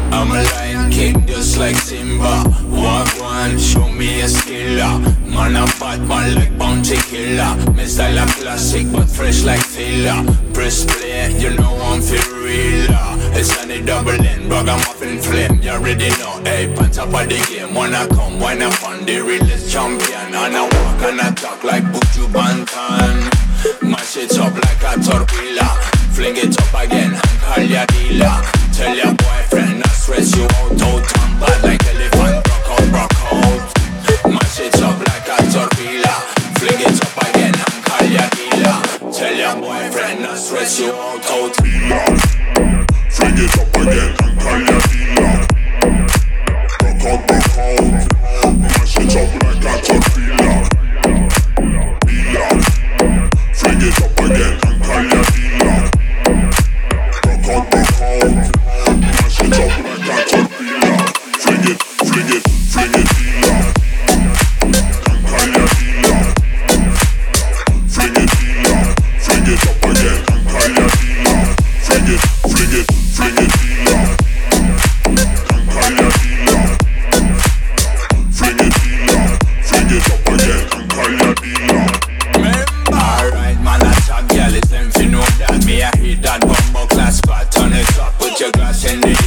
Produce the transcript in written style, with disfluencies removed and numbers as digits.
I'm a lion king just like Simba. Walk one, show me a skiller. Man a bad man like bounty killer. My style a classic but fresh like filler. Press play, you know I'm for real. It's on the double end, ragamuffin flame. You already know, hey, on top of the game. Wanna come, wanna fun, the realest champion. And I walk and I talk like Buju Banton. Mash it up like a tortilla. Fling it up again and call ya dealer. Tell your boyfriend not stress you out. I'm bad like elephant, rock out. Mash it up like a tortilla. Fling it up again and call ya dealer. Tell your boyfriend not stress you out. Fling it up again and call ya dealer. Rock out. Mash it up like a tortilla. Dealer. Fling it up again and call ya dealer. Rock out. Mash it up like a tortilla. Fling it, dealer. And call ya dealer. Fling it, dealer. Fling it up again and call ya dealer. Fling it, dealer. And call ya dealer. Fling it, dealer. Fling it up again and call ya dealer. Alright man, I talk girl, it's them fi know that. Me I hit that bumbo class spot. Turn it up, put your glass in the